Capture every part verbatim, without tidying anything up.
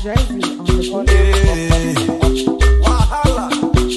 Jersey on the beat. Wahala.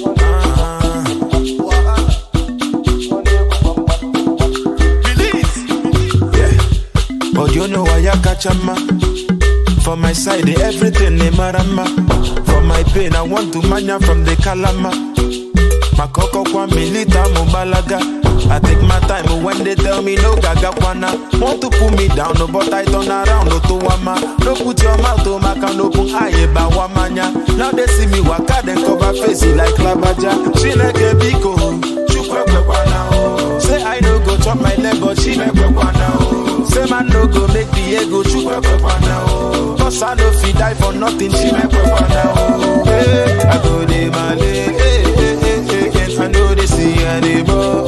Oh, you know why I catch a man? For my side, everything they marama. For my pain, I want to mania from the Kalama. Makoko kwa milita mubalaga. I take my time when they tell me no gaga kwana. Want to pull me down, no, but I turn around, no to wama. No put your mouth to maka, no put aye ba wamanya. Now they see me waka, then cover face it like labaja. She like a biko, chukwa kwana. Say I no go chop my leg, but she make kwana. Say man no go make the ego chukwa kwana. Cause I no fit die for nothing, she make kwana. Hey, I go de male, hey, hey, hey, hey, hey. I know they see anymore.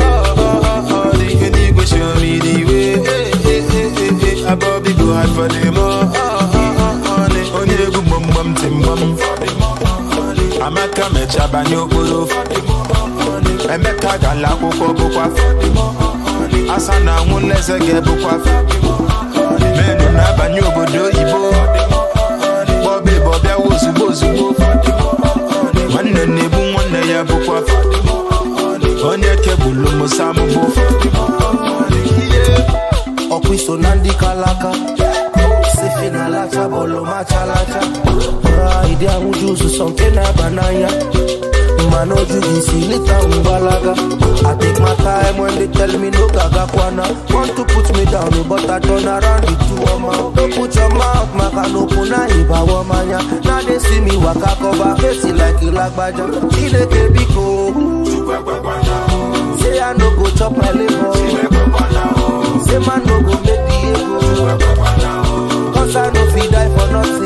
Show me the way, hey, hey, hey, hey, hey. I probably go hard for them all. On the good mum mum tim mum. I'm a come chabanyo polo. I'm a kagala koko bokwa. Asana won let's get bokwa. Men na banyo bodo ibo. Bobby Bobby was bozu. One nebu one ya bokwa. Onye kebulu musamu bo. Okwiso nandi kalaka Sefina lacha bolo macha lacha Ora idea mujuzu sonke na banaya Mano jugisi lita mbalaga I take my time when they tell me no gaga kwana Want to put me down but I turn around with two woman Don't put your mouth maka no puna iba wamanya Now they see me waka cover face like you like baja Chile kebiko Say I no go chop my liver Say man no go make the ego Cause I no fit die for nothing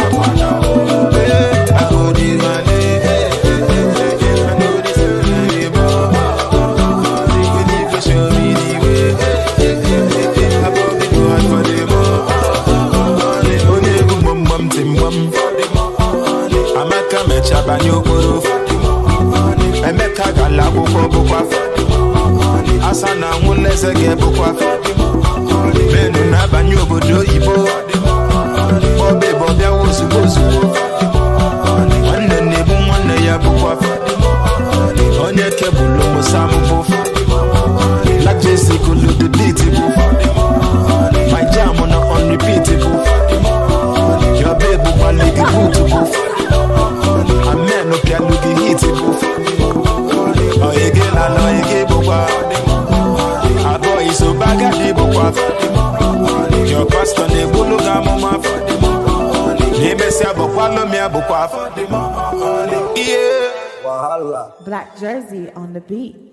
hey, I go this my day hey, hey, hey, hey. I know this is the labor You need to show me the way hey, hey, hey, hey. I probably go hard for them Only go bum bum tim bum I'm a come at Chabanyo Koro I make a gala boko boko Asana won let's get bokwa. Men na banyo bodo ibo. Bobby Bobby was bozu. One nebu one ya bokwa. Onye kebulu musamu bo. Like Jesse could do the beatable. My jam on unrepeatable. Your baby one leg bootable. A man no can do the hitable. Oh you get la no you get bokwa. So baga de bokwa Your pastor ne bulu ga mama Ne mesia bokwa lo mi abokwa Yeah Black Jersey on the beat.